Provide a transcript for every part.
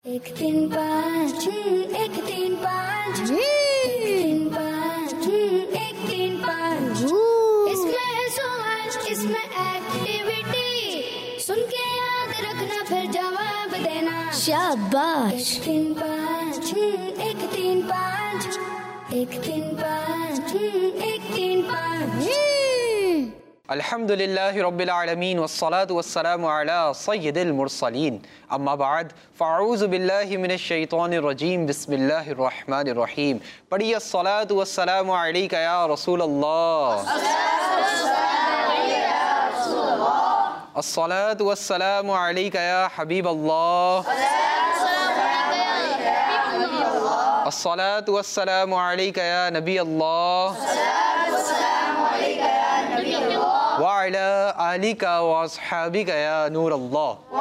एक तीन पाँच एक तीन पाँच एक तीन पाँच एक तीन पाँच। इसमें है सवाल, इसमें एक्टिविटी, सुन के याद रखना फिर जवाब देना। शाबाश। एक तीन पाँच एक तीन पाँच एक तीन पाँच एक तीन पाँच। अल्हम्दुलिल्लाहि रब्बिल आलमीन वस्सलातु वस्सलामु अला सय्यिदिल मुरसलीन अम्मा बाद फ़अऊज़ु बिल्लाहि मिनश शैतानिर रजीम बिस्मिल्लाहिर रहमानिर रहीम। पढ़िए अस्सलातु वस्सलामु अलैका या रसूल अल्लाह, अस्सलातु वस्सलामु अलैका या हबीब अल्लाह, अस्सलातु वस्सलामु अलैका या नबी अल्लाह वअला आलिका व अस्हाबिका या नूर अल्लाह।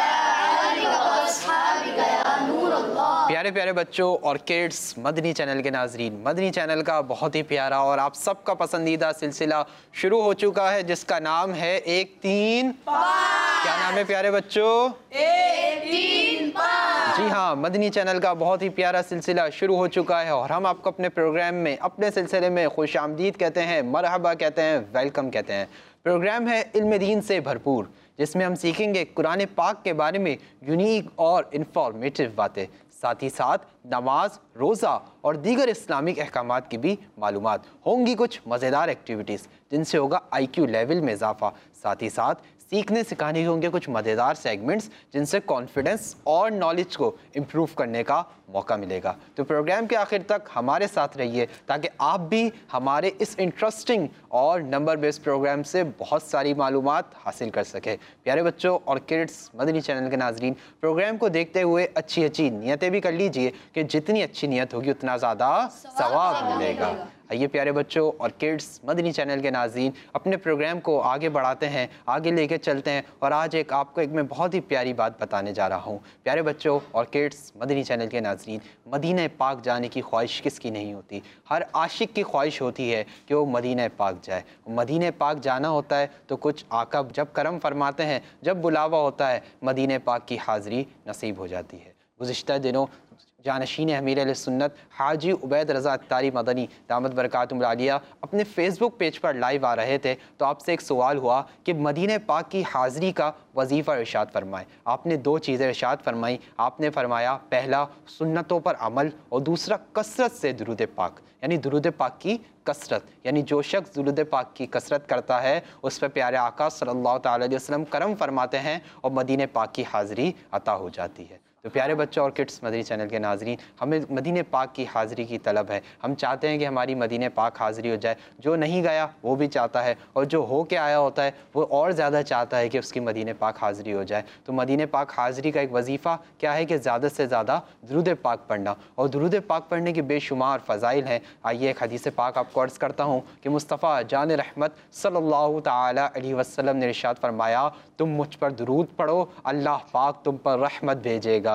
प्यारे प्यारे बच्चों और किड्स, मदनी चैनल के नाजरीन, मदनी चैनल का बहुत ही प्यारा और आप सबका पसंदीदा सिलसिला शुरू हो चुका है जिसका नाम है एक तीन पाँच। क्या नाम है प्यारे बच्चों? एक तीन पाँच। जी हाँ, मदनी चैनल का बहुत ही प्यारा सिलसिला शुरू हो चुका है और हम आपको अपने प्रोग्राम में, अपने सिलसिले में खुश आमदीद कहते हैं, मरहबा कहते हैं, वेलकम कहते हैं। प्रोग्राम है इल्म दीन से भरपूर, जिसमें हम सीखेंगे कुरान पाक के बारे में यूनिक और इन्फॉर्मेटिव बातें, साथ ही साथ नमाज, रोज़ा और दीगर इस्लामिक अहकामात की भी मालूमात होंगी। कुछ मज़ेदार एक्टिविटीज़ जिनसे होगा IQ लेवल में इजाफा, साथ ही साथ सीखने सिखाने के होंगे कुछ मज़ेदार सेगमेंट्स जिनसे कॉन्फिडेंस और नॉलेज को इम्प्रूव करने का मौका मिलेगा। तो प्रोग्राम के आखिर तक हमारे साथ रहिए ताकि आप भी हमारे इस इंटरेस्टिंग और नंबर बेस्ड प्रोग्राम से बहुत सारी मालूमात हासिल कर सकें। प्यारे बच्चों और किड्स, मदनी चैनल के नाजरीन, प्रोग्राम को देखते हुए अच्छी अच्छी नियतें भी कर लीजिए कि जितनी अच्छी नियत होगी उतना ज़्यादा सवाब मिलेगा। आइए प्यारे बच्चों और किड्स, मदनी चैनल के नाज़रीन, अपने प्रोग्राम को आगे बढ़ाते हैं, आगे लेके चलते हैं और आज आपको मैं बहुत ही प्यारी बात बताने जा रहा हूँ। प्यारे बच्चों और किड्स, मदनी चैनल के नाज़रीन, मदीना पाक जाने की ख्वाहिश किसकी नहीं होती? हर आशिक की ख्वाहिश होती है कि वो मदीना पाक जाए। मदीना पाक जाना होता है तो कुछ आका जब करम फरमाते हैं, जब बुलावा होता है, मदीना पाक की हाज़री नसीब हो जाती है। गुज़िश्ता दिनों जानशीन अमीर अहले सुन्नत हाजी उबैद रज़ा अत्तारी मदनी दामत बरकातुहुल आलिया अपने फेसबुक पेज पर लाइव आ रहे थे तो आपसे एक सवाल हुआ कि मदीना पाक की हाज़री का वजीफ़ा इरशाद फरमाए। आपने दो चीज़ें इरशाद फरमाई। आपने फरमाया पहला सुन्नतों पर अमल और दूसरा कसरत से दुरूद पाक, यानी दुरूद पाक की कसरत, यानी जो शख्स दुरूद पाक की कसरत करता है उस पर प्यारे आका सल्लल्लाहु अलैहि वसल्लम करम फरमाते हैं और मदीना पाक की हाज़री अता हो जाती है। तो प्यारे बच्चों और किड्स, मदनी चैनल के नाजरीन, हमें मदीना पाक की हाज़री की तलब है। हम चाहते हैं कि हमारी मदीना पाक हाज़री हो जाए। जो नहीं गया वो भी चाहता है और जो हो के आया होता है वो और ज़्यादा चाहता है कि उसकी मदीना पाक हाज़री हो जाए। तो मदीना पाक हाज़री का एक वजीफ़ा क्या है कि ज़्यादा से ज़्यादा दुरूद पाक पढ़ना, और दुरूद पाक पढ़ने के बेशुमार फ़ज़ाइल हैं। आइए एक हदीस पाक आपको अर्ज़ करता हूँ कि मुस्तफ़ा जान रहमत सल्लल्लाहु तआला अलैहि वसल्लम ने इरशाद फरमाया, तुम मुझ पर दुरूद पढ़ो, अल्लाह पाक तुम पर रहमत भेजेगा।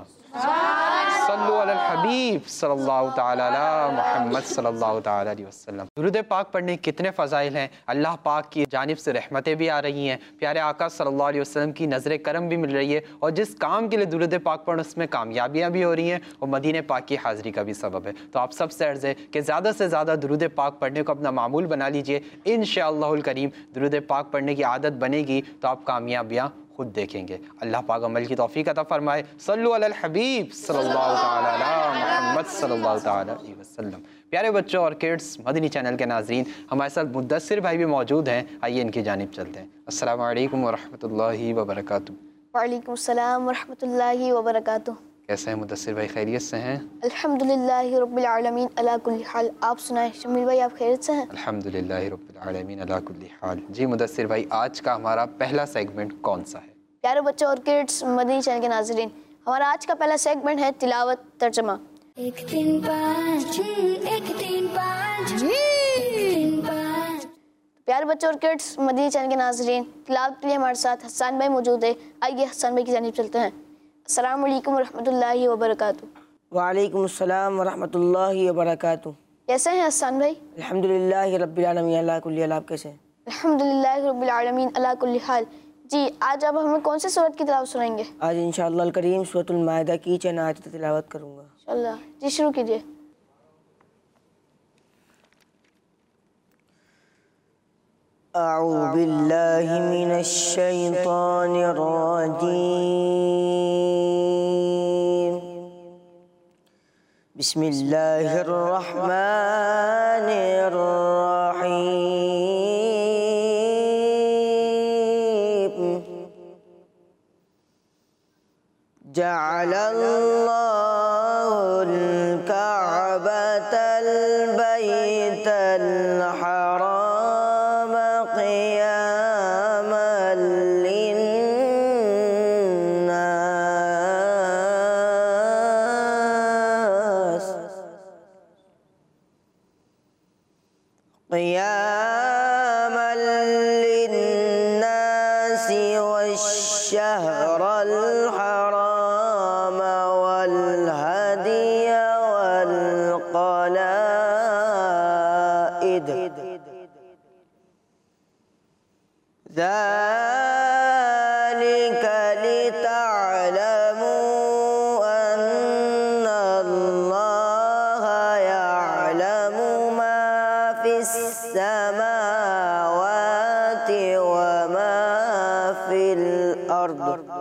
सल्लु अलल हबीब सल्लल्लाहु तआला अला मुहम्मद सल्लल्लाहु तआला अलैहि वसल्लम। दुरूद पाक पढ़ने कितने फ़ज़ाइल हैं। अल्लाह पाक की जानिब से रहमतें भी आ रही हैं, प्यारे आका सल्लल्लाहु अलैहि वसल्लम की नज़र करम भी मिल रही है, और जिस काम के लिए दुरूद पाक पढ़ो उसमें कामयाबियाँ भी हो रही हैं और मदीना पाक की हाज़री का भी सबब है। तो आप सबसे अर्ज़ है कि ज़्यादा से ज़्यादा दुरूद पाक पढ़ने को अपना मामूल बना लीजिए। इंशाअल्लाहुल करीम दुरूद पाक पढ़ने की आदत बनेगी तो आप कामयाबियाँ खुद देखेंगे। अल्लाह पाक अमल की तौफीक अता फरमाए। सल्लु अलल हबीब सल्लल्लाहु तआला अला मुहम्मद सल्लल्लाहु तआला अलैहि वसल्लम। प्यारे बच्चों और किड्स, मदनी चैनल के नाजरीन, हमारे साथ मुद्दस्सिर भाई भी मौजूद हैं। आइए इनकी जानिब चलते हैं। अस्सलामु अलैकुम व रहमतुल्लाहि व बरकातुहू। वालेकुम अस्सलाम व रहमतुल्लाहि व बरकातुहू। कैसे हैं मुद्दस्सिर भाई? खैरियत से हैं? अल्हम्दुलिल्लाहि रब्बिल आलमीन अला कुल्ली हाल। आप सुनाएं शमील भाई, आप खैरियत से हैं? अल्हम्दुलिल्लाहि रब्बिल आलमीन अला कुल्ली हाल। जी मुद्दस्सिर भाई, आज का हमारा पहला सेगमेंट कौन सा है? प्यारे बच्चों और किड्स, मदनी चैनल के नाज़रीन, हमारा आज का पहला सेगमेंट है तिलावत तर्जमा। एक तीन पाँच एक तीन पाँच एक तीन पाँच। प्यारे बच्चों और किड्स, मदनी चैनल के नाज़रीन, तिलावत के लिए हमारे साथ हसन भाई मौजूद है। आइए हसन भाई की जानिब चलते हैं। अस्सलामु अलैकुम व रहमतुल्लाहि व बरकातुहू। वालेकुम अस्सलाम व रहमतुल्लाहि व बरकातुहू। कैसे हैं हसन भाई? अल्हम्दुलिल्लाहि रब्बिल आलमीन अला कुल्ली हाल। आप कैसे हैं? अल्हम्दुलिल्लाहि रब्बिल आलमीन अला कुल्ली हाल। जी, आज आप हमें कौन सी सूरत की तिलावत सुनाएंगे? आज इंशाअल्लाह अल करीम सूरतुल माइदा की चंद आयत तिलावत करूँगा। इंशाअल्लाह। जी, शुरू कीजिए। अऊज़ु बिल्लाहि मिनश शैतानिर रजीम। बिस्मिल्लाहिर रहमानिर रहीम। जअलल्लाहुल कअबतल बैतल हराम क़ियामल लिन्नास क़ियामल लिन्नासि वश्शहरल हराम वल हदिय वल क़लाइद ذلك لتعلموا أن الله يعلم ما في السماوات وما في الأرض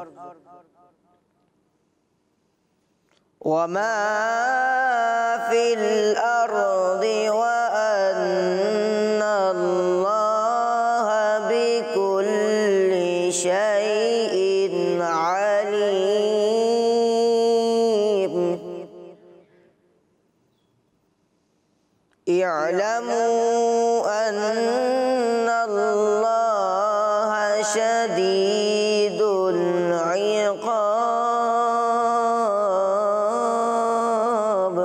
وأن الله بكل شيء عليم اعلموا أن الله شديد العقاب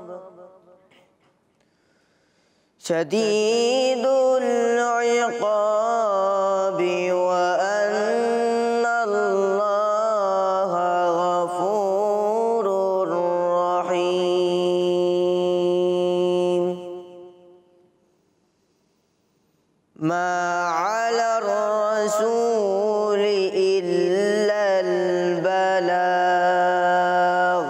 شديد العقاب وأن الله غفور رحيم ما على الرسول إلا البلاغ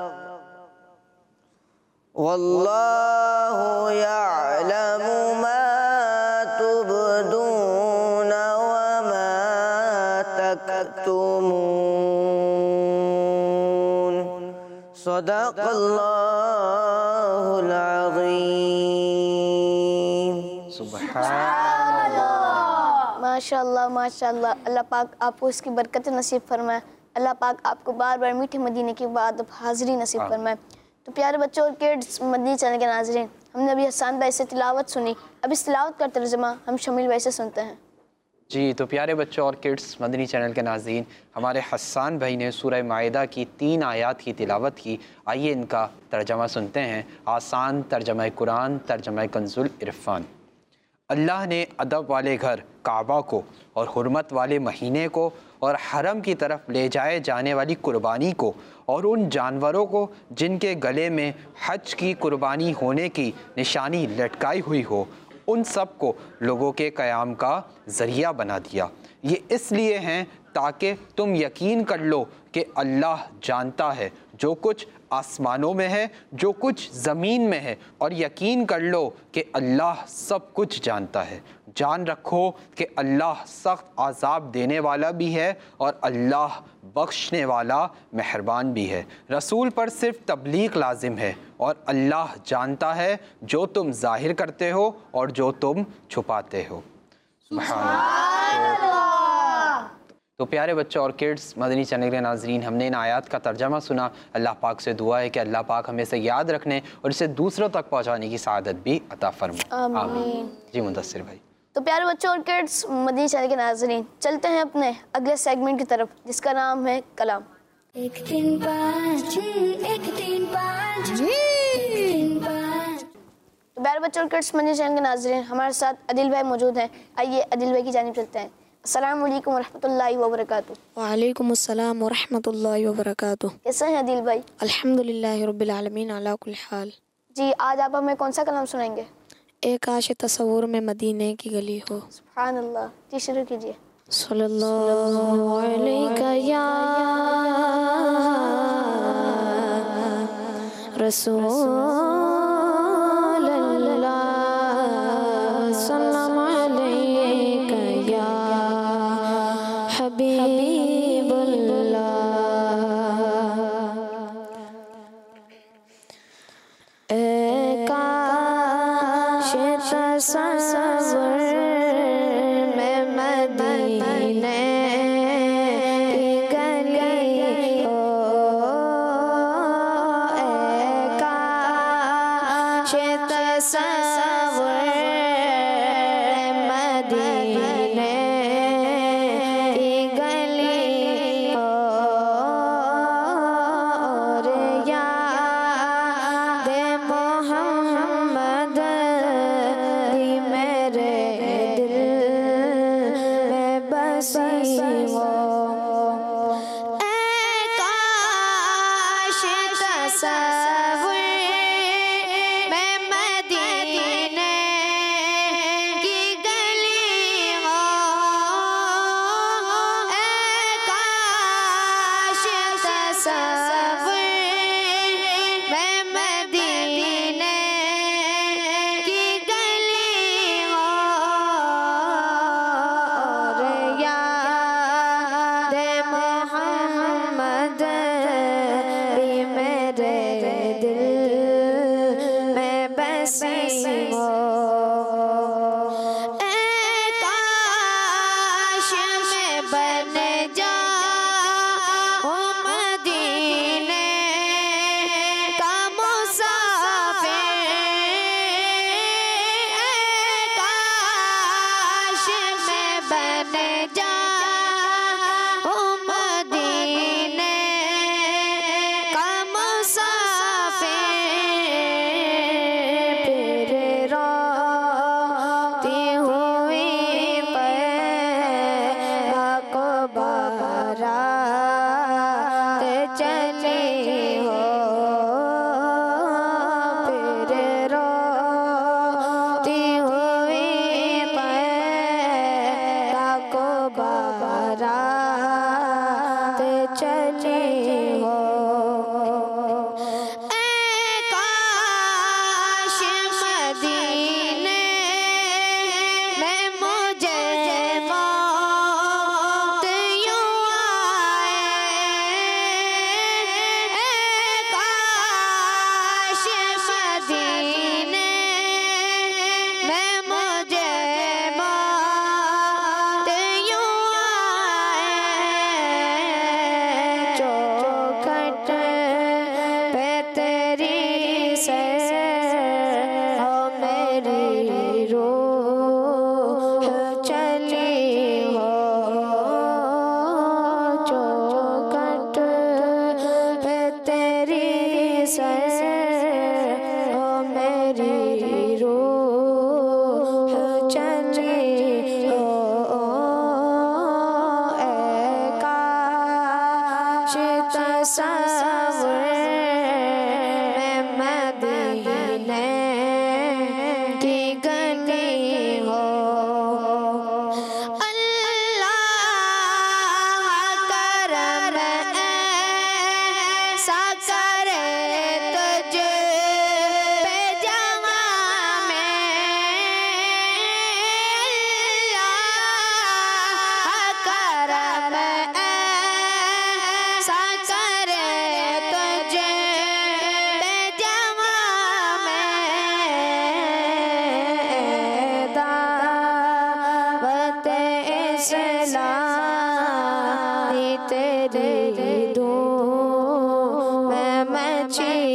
والله يعلم ما تبدون وما تكتمون صدق الله العظيم। माशाअल्लाह माशाअल्लाह। अल्लाह पाक आपको इसकी बरकत नसीब फरमाए। अल्लाह पाक आपको बार बार मीठे मदीने की बाद हाज़िरी नसीब फरमाए। तो प्यारे बच्चों और किड्स मदनी चैनल के नाज़रीन, हमने अभी हसन भाई से तिलावत सुनी। अब इस तिलावत का तर्जुमा हम शमील भाई से सुनते हैं। जी, तो प्यारे बच्चों और किड्स मदनी चैनल के नाज़रीन, हमारे हसन भाई ने सूरह माइदा की 3 आयत की तिलावत की। आइए इनका तर्जमा सुनते हैं। आसान तर्जमा कुरान, तर्जमा कंजुल इरफान। अल्लाह ने अदब वाले घर काबा को और हुर्मत वाले महीने को और हरम की तरफ ले जाए जाने वाली कुर्बानी को और उन जानवरों को जिनके गले में हज की कुर्बानी होने की निशानी लटकाई हुई हो, उन सब को लोगों के क़याम का ज़रिया बना दिया। ये इसलिए हैं ताकि तुम यकीन कर लो कि अल्लाह जानता है जो कुछ आसमानों में है, जो कुछ ज़मीन में है, और यकीन कर लो कि अल्लाह सब कुछ जानता है। जान रखो कि अल्लाह सख्त आज़ाब देने वाला भी है और अल्लाह बख्शने वाला मेहरबान भी है। रसूल पर सिर्फ तबलीग लाजिम है और अल्लाह जानता है जो तुम ज़ाहिर करते हो और जो तुम छुपाते हो। तो प्यारे बच्चों और किड्स मदनी चैनल के नाज़रीन, हमने इन आयात का तर्जमा सुना। अल्लाह पाक से दुआ है कि अल्लाह पाक हमें इसे याद रखने और इसे दूसरों तक पहुंचाने की सआदत भी अता फरमाए। आमीन। जी मुदस्सिर भाई। तो प्यारे बच्चों और किड्स मदनी चैनल के नाज़रीन, चलते हैं अपने अगले सेगमेंट की तरफ जिसका नाम है कलाम। 1 3 5 1 3 5 3 5। तो प्यारे बच्चों और किड्स मदनी चैनल के नाज़रीन, हमारे साथ अदिल भाई मौजूद हैं। आइए अदिल भाई की जानिब चलते हैं। अस्सलाम वालेकुम वरहमतुल्लाहि वबरकातुहू। वालेकुम अस्सलाम वरहमतुल्लाहि वबरकातुहू। कैसे हैं अदिल भाई? अल्हम्दुलिल्लाहि रब्बिल आलमीन अला कुल्ल हाल। जी, आज आप हमें कौन सा कलाम सुनाएंगे? एक आश तसव्वुर में मदीने की गली हो। सुभान अल्लाह। जी शुरू कीजिए। सल्लल्लाहु अलैका या रसूल अल्लाह, सल्लल्लाहु अलैका या हबीबुल्लाह। काश तसव्वुर में मदीने की गली हो, काश तसव्वुर में मदीने की गली हो, और याद मोहम्मद दी मेरे दिल में बसी हो। काश तसव्वुर में मदीने की गली हो, काश तसव्वुर में मदीने की गली हो, और याद मोहम्मद भी मेरे दिल में बसी हो। काश मैं बन जाऊं मदीने का मुसाफिर, काश मैं बन जाऊं मदीने का मुसाफिर, फिर रोती हुई पैदा को बारात चली हो, फिर रोती हुई पैदा को बारात चली हो। काश मदीने में मुझे मौत यूं आए, काश मदीने में मुझे मौत यूं आए, चौखट पे तेरी सर हो मेरी रूह चली हो, चौखट पे तेरी सर हो मेरी रूह चली हो। काश तसव्वुर में मदीने की गली हो। अल्लाह करम ऐसा करे तुझ पे जहाँ में, अल्लाह करम ऐसा करे तुझ पे जहाँ में, दावत इस्लाम तेरी धूम में मची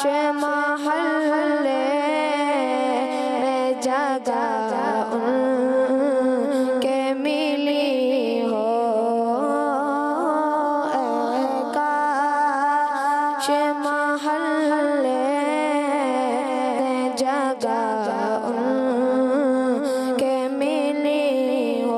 महल्ले में जगह उनके मिली हो, काश महल्ले में जगह उनके मिली हो।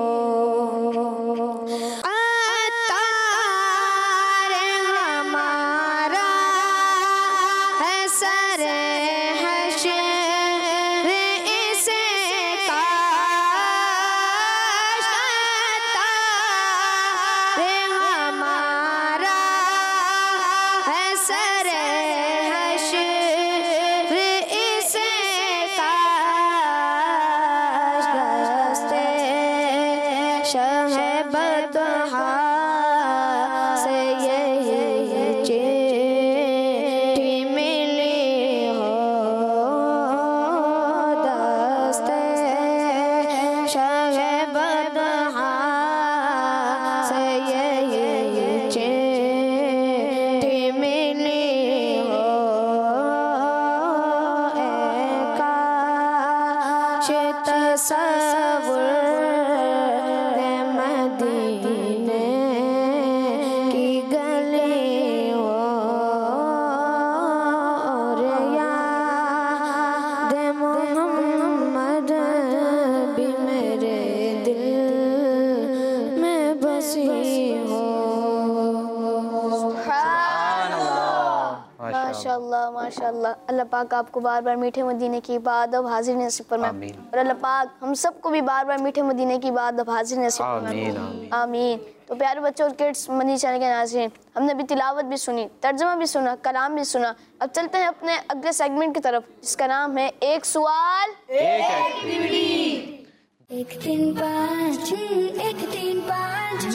माशाल्लाह माशाल्लाह। अल्लाह पाक आपको बार बार मीठे मदीने की इबादत हाजिर नसीब फरमाए और अल्लाह पाक हम सबको भी बार बार मीठे मदीने की इबादत हाजिर नसीब फरमाए। आमीन। तो प्यारे बच्चों और किड्स मदनी चैनल के नाज़रीन, हमने भी तिलावत भी सुनी, तर्जुमा भी सुना, कलाम भी सुना। अब चलते हैं अपने अगले सेगमेंट की तरफ जिसका नाम है एक सवाल एक एक्टिविटी। 1 3 5 1 3 5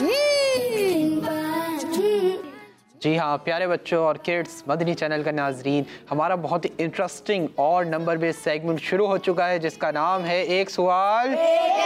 3 5 जी हाँ प्यारे बच्चों और किड्स मदनी चैनल का नाजरीन, हमारा बहुत ही इंटरेस्टिंग और नंबर बेस्ड सेगमेंट शुरू हो चुका है जिसका नाम है एक सवाल।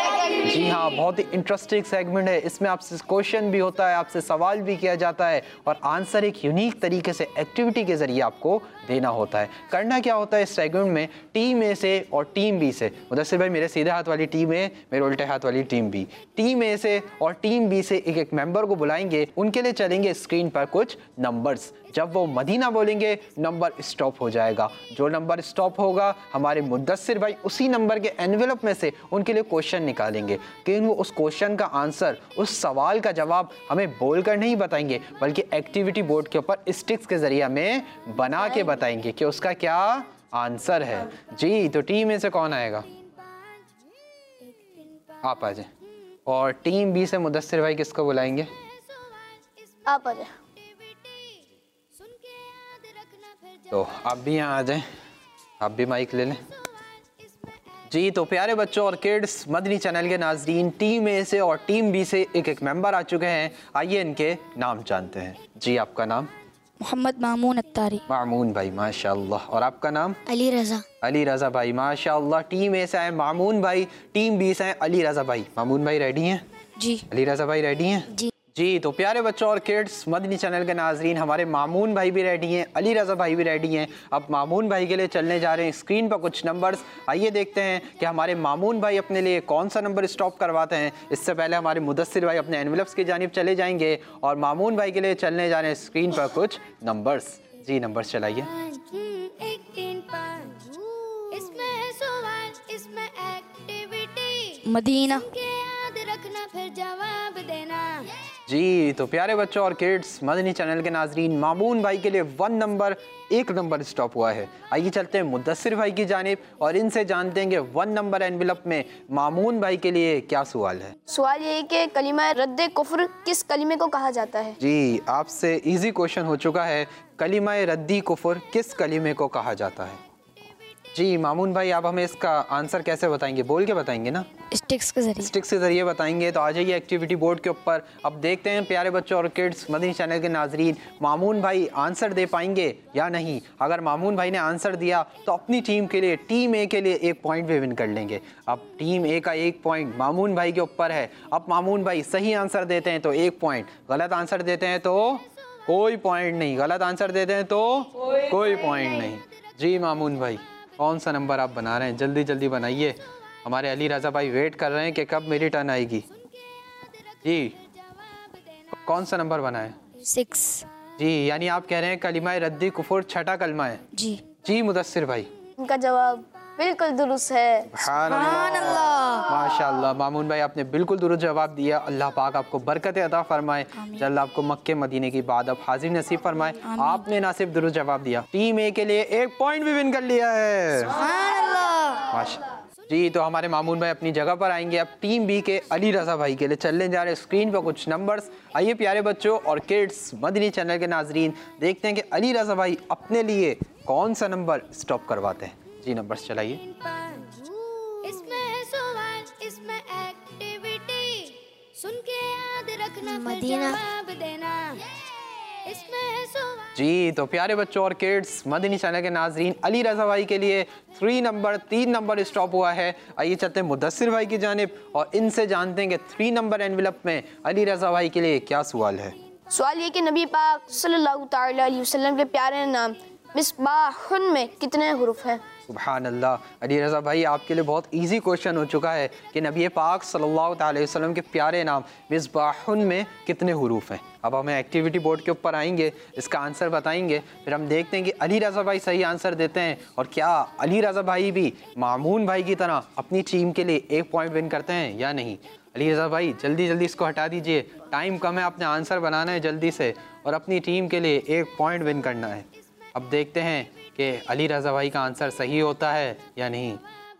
जी हाँ, बहुत ही इंटरेस्टिंग सेगमेंट है। इसमें आपसे क्वेश्चन भी होता है, आपसे सवाल भी किया जाता है और आंसर एक यूनिक तरीके से एक्टिविटी के ज़रिए आपको देना होता है। करना क्या होता है इस सेगमेंट में, टीम ए से और टीम बी से, मुदस्सिर भाई मेरे सीधे हाथ वाली टीम ए, मेरे उल्टे हाथ वाली टीम बी, टीम ए से और टीम बी से एक एक मेंबर को बुलाएंगे, उनके लिए चलेंगे स्क्रीन पर कुछ नंबर्स। जब वो मदीना बोलेंगे नंबर स्टॉप हो जाएगा, जो नंबर स्टॉप होगा हमारे मुदस्सिर भाई उसी नंबर के एनवेलप में से उनके लिए क्वेश्चन निकालेंगे, कि वो उस क्वेश्चन का आंसर, उस सवाल का जवाब हमें बोलकर नहीं बताएंगे बल्कि एक्टिविटी बोर्ड के ऊपर स्टिक्स के जरिए हमें बना के बताएंगे कि उसका क्या आंसर है। जी तो टीम ए से कौन आएगा? आप आ जाए। और टीम बी से मुदस्सिर भाई किसको बुलाएंगे? आप आ जाए। तो आप भी यहाँ आ जाएं, आप भी माइक ले लें। जी तो प्यारे बच्चों और किड्स मदनी चैनल के नाजरीन, टीम ए से और टीम बी से एक एक मेंबर आ चुके हैं। आइए इनके नाम जानते हैं। जी आपका नाम? मोहम्मद मामून अत्तारी। मामून भाई माशाल्लाह। और आपका नाम? अली रज़ा। अली रज़ा भाई माशाल्लाह। टीम ए से आए मामून भाई, टीम बी से आए अली रज़ा भाई। मामून भाई रेडी हैं? जी। अली रज़ा भाई रेडी हैं? जी। जी तो प्यारे बच्चों और किड्स मदनी चैनल के नाजरीन, हमारे मामून भाई भी रेडी हैं, अली रज़ा भाई भी रेडी हैं। अब मामून भाई के लिए चलने जा रहे हैं स्क्रीन पर कुछ नंबर्स। आइए देखते हैं कि हमारे मामून भाई अपने लिए कौन सा नंबर स्टॉप करवाते हैं। इससे पहले हमारे मुदस्सिर भाई अपने एनवेलप्स की जानिब चले जाएंगे और मामून भाई के लिए चलने जा रहे हैं स्क्रीन पर कुछ नंबर्स। जी नंबर्स चलाइए। 1 3 5 इसमें है सवाल, इसमें एक्टिविटी, मदीना। याद रखना फिर जवाब देना। जी तो प्यारे बच्चों और किड्स मदनी चैनल के नाजरीन, मामून भाई के लिए 1 नंबर स्टॉप हुआ है। आइए चलते हैं मुदस्सिर भाई की जानिब और इनसे जानते हैं कि 1 नंबर एनवेलप में मामून भाई के लिए क्या सवाल है। सवाल ये है कि कलिमा रद्द कुफ्र किस कलिमे को कहा जाता है? जी आपसे इजी क्वेश्चन हो चुका है, कलिमा रद्दी कुफ्र किस कलिमे को कहा जाता है? जी मामून भाई आप हमें इसका आंसर कैसे बताएंगे? बोल के बताएंगे ना? स्टिक्स के जरिए। स्टिक्स के जरिए बताएंगे। तो आ जाइए एक्टिविटी बोर्ड के ऊपर। अब देखते हैं प्यारे बच्चों और किड्स मदनी चैनल के नाजरीन, मामून भाई आंसर दे पाएंगे या नहीं। अगर मामून भाई ने आंसर दिया तो अपनी टीम के लिए, टीम ए के लिए 1 पॉइंट भी विन कर लेंगे। अब टीम ए का 1 पॉइंट मामून भाई के ऊपर है। अब मामून भाई सही आंसर देते हैं तो 1 पॉइंट, गलत आंसर देते हैं तो कोई पॉइंट नहीं, गलत आंसर देते हैं तो कोई पॉइंट नहीं। जी मामून भाई, कौन सा नंबर आप बना रहे हैं? जल्दी जल्दी बनाइए, हमारे अली रज़ा भाई वेट कर रहे हैं कि कब मेरी टर्न आएगी। जी कौन सा नंबर बनाए? 6। जी यानी आप कह रहे हैं कलिमा रद्दी कुफर छठा कलमा है। जी। जी मुदस्सिर भाई, उनका जवाब बिल्कुल दुरुस्त है। सुभान अल्लाह, माशाअल्लाह। मामून भाई आपने बिल्कुल दुरुस्त जवाब दिया। अल्लाह पाक आपको बरकत अता फरमाए, जल्द आपको मक्के मदीने की बाद अब हाजिर नसीब फरमाए। आपने ना सिर्फ दुरुस्त जवाब दिया, टीम ए के लिए 1 पॉइंट भी विन कर लिया है। माशा। जी तो हमारे मामून भाई अपनी जगह पर आएंगे। अब टीम बी के अली रज़ा भाई के लिए चलने जा रहे हैं स्क्रीन पर कुछ नंबर्स। आइए प्यारे बच्चों और किड्स मदनी चैनल के नाजरीन, देखते हैं कि अली रज़ा भाई अपने लिए कौन सा नंबर स्टॉप करवाते हैं। जी नंबर्स चलाइए। इसमें है सवाल, इसमें एक्टिविटी, सुन के याद रखना फिर मदीना। जवाब देना। इसमें है सवाल। जी तो प्यारे बच्चों और किड्स मदनी चैनल के नाजरीन, अली रज़ा भाई के लिए 3 नंबर स्टॉप हुआ है। आइए चलते हैं मुदस्सिर भाई की जानिब और इनसे जानते हैं कि 3 नंबर एनवेलप में अली रज़ा भाई के लिए क्या सवाल है। सवाल ये कि नबी पाक सल्लल्लाहु तआला अलैहि वसल्लम के प्यारे नाम मिसबाहुन में कितने हुरूफ हैं? सुभान अल्लाह। अली रज़ा भाई आपके लिए बहुत इजी क्वेश्चन हो चुका है कि नबी पाक सल्लल्लाहु अलैहि वसल्लम के प्यारे नाम मिसबाहुन में कितने हुरूफ हैं। अब हमें एक्टिविटी बोर्ड के ऊपर आएंगे, इसका आंसर बताएंगे, फिर हम देखते हैं कि अली रज़ा भाई सही आंसर देते हैं और क्या अली रज़ा भाई भी मामून भाई की तरह अपनी टीम के लिए 1 पॉइंट विन करते हैं या नहीं। अली रज़ा भाई जल्दी जल्दी इसको हटा दीजिए, टाइम कम है, आपने आंसर बनाना है जल्दी से और अपनी टीम के लिए 1 पॉइंट विन करना है। अब देखते हैं कि अली रज़ा भाई का आंसर सही होता है या नहीं।